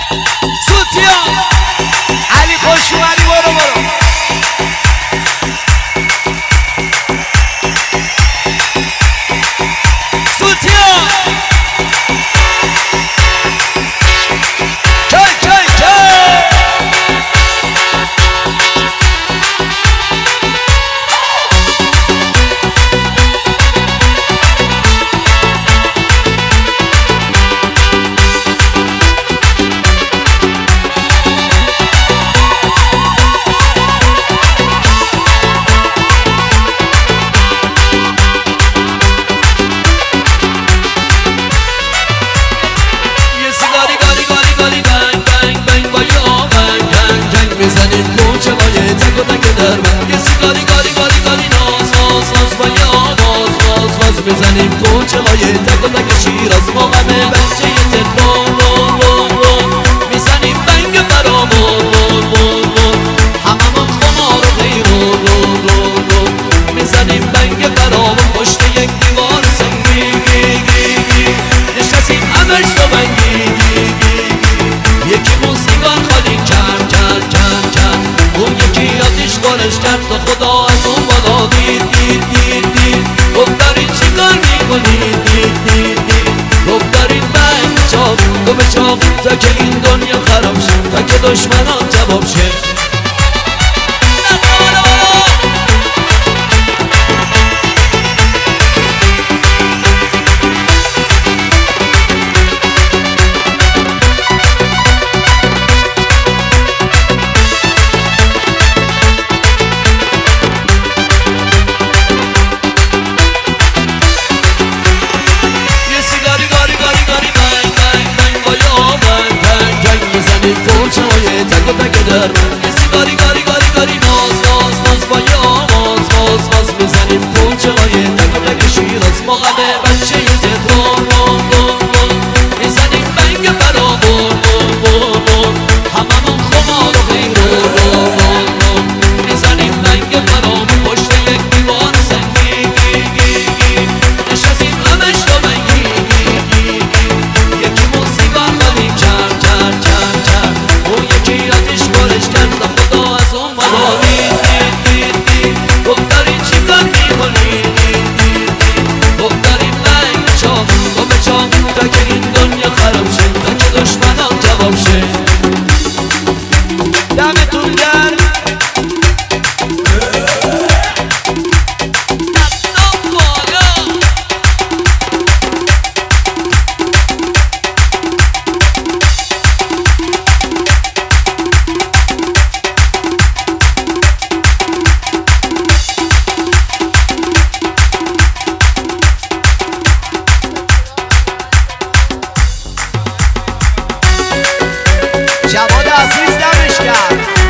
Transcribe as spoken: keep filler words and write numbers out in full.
سوتیا علی خوش اومدی برو برو سوتیا بزنیم کوچه های تک و تک شیراز ما همه بچه تهران رون رون رون میزنیم بنگ فرامون رون رون رون هممون خمار و غیرون رون رون رون میزنیم بنگ فرامون پشت یک دیوار سنگی گی گی گی نشستیم همش رو بنگی گی گی گی یکی موسیقان خالی کرد کرد کرد کرد اون یکی آتیش بارش کرد تا خدا از اون بالا دید دید دید دید گفت داری چی کار میکنی دید دید دید گفت دارید بنگ چاق تو به چاقی تا که این دنیا خراب شد تا که دشمنان جواب شد کوچه های تک و تک در من یه سیگاری گاری گاری گاری ناز ناز ناز با یه آواز باز باز بزنیم کوچه های تک و تک شیراز ما همه بچه تهران رون رون رون میزنیم بنگ فرامون رون رون رون هممون خمار و غیرون رون رون رون میزنیم بنگ فرامون پشت یک دیوار سنگی گی گی گی نشستیم همش رو بنگی گی گی گی یکی موسیقان خالی کرد کرد کرد کرد اون یکی آتیش بارش کرد تا خدا از اون بالا دید دید دید دید گفت دارید چی کار میکنی دید دید دید گفت دارید بنگ چاق تو به چاق تا که این دنیا خراب شد تا که دشمنان جواب شد دمتون گرم جواد عزیز دمش کرد